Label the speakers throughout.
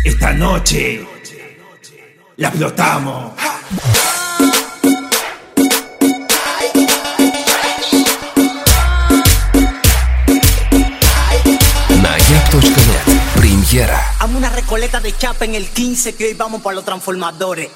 Speaker 1: Esta noche la explotamos.
Speaker 2: Nayab.net, Primera.
Speaker 3: Hazme una recoleta de chapa en el 15 que hoy vamos para los transformadores.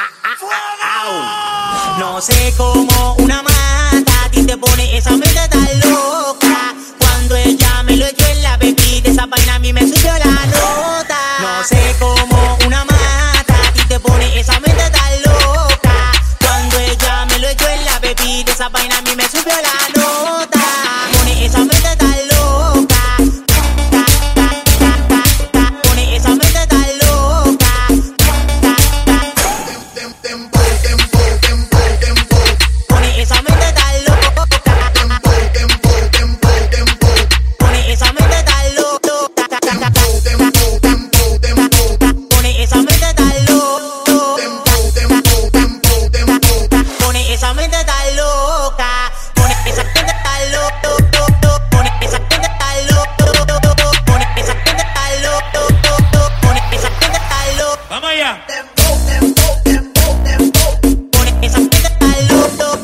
Speaker 3: No sé cómo una mata a ti te pone esa mente tan loca. Cuando ella me lo echó en la bebida, esa vaina a mí me subió la nota. No sé cómo una mata a ti te pone esa mente tan loca. Cuando ella me lo echó en la bebida, esa vaina a mí me subió la nota. Pone esa mente tan loca. Pone esa mente tan loca. Pone esa mente tan loca. Pone esa mente tan loca. Pone esa mente tan loca. Pone esa mente tan loca. Pone esa mente tan loca. Pone esa mente tan loca. Pone esa mente tan loca. Pone esa mente tan loca.
Speaker 4: Vamos allá.
Speaker 3: Pone esa mente tan loca.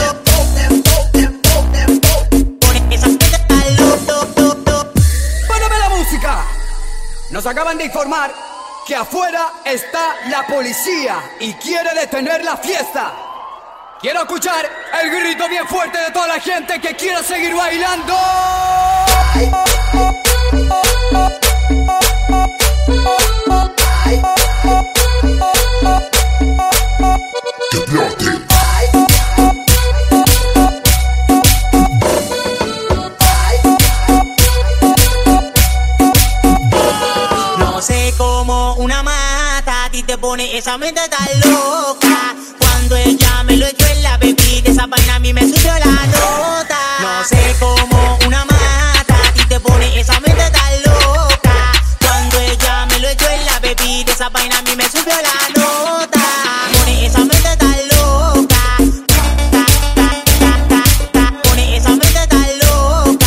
Speaker 3: Pone esa mente tan loca.
Speaker 5: ¡Párame la música! Nos acaban de informar que afuera está la policía y quiere detener la fiesta. Quiero escuchar el grito bien fuerte de toda la gente que quiera seguir bailando.
Speaker 3: No sé cómo una mata a ti te pone esa mente tan loca. Cuando ella me lo echó en la bebida, esa vaina a mí me subió la nota. No sé cómo una mata a ti te pone esa mente tan loca. Cuando ella me lo echó en la bebida, esa vaina a mí me subió la nota. Pone esa mente tan loca. Pone esa mente tan loca.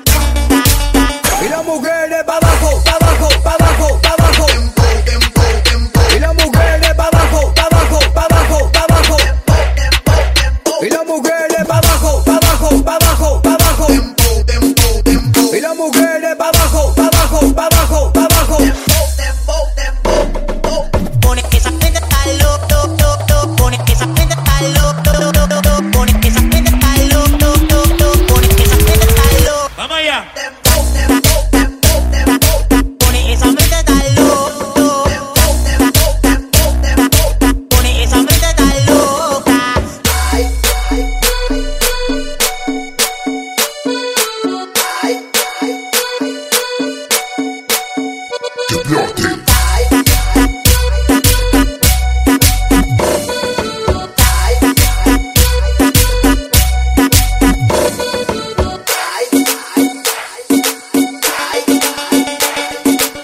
Speaker 5: Y las mujeres pa' abajo, pa' abajo, pa' abajo, pa' abajo. Y las mujeres pa' abajo, pa' abajo, pa' abajo, pa' abajo. Y las mujeres pa' abajo, pa' abajo, pa' abajo, pa' abajo. Y las mujeres pa' abajo, pa' abajo, pa' abajo, pa' abajo.
Speaker 3: Pone esa mente tan loca. Pone esa mente tan loca. Pone esa mente tan loca. Pone esa mente tan loca.
Speaker 4: Vamos allá.
Speaker 3: Pone esa mente tan loca. Pone esa mente tan loca.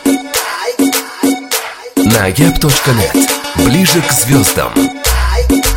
Speaker 2: Nayab.net, ближе к звездам.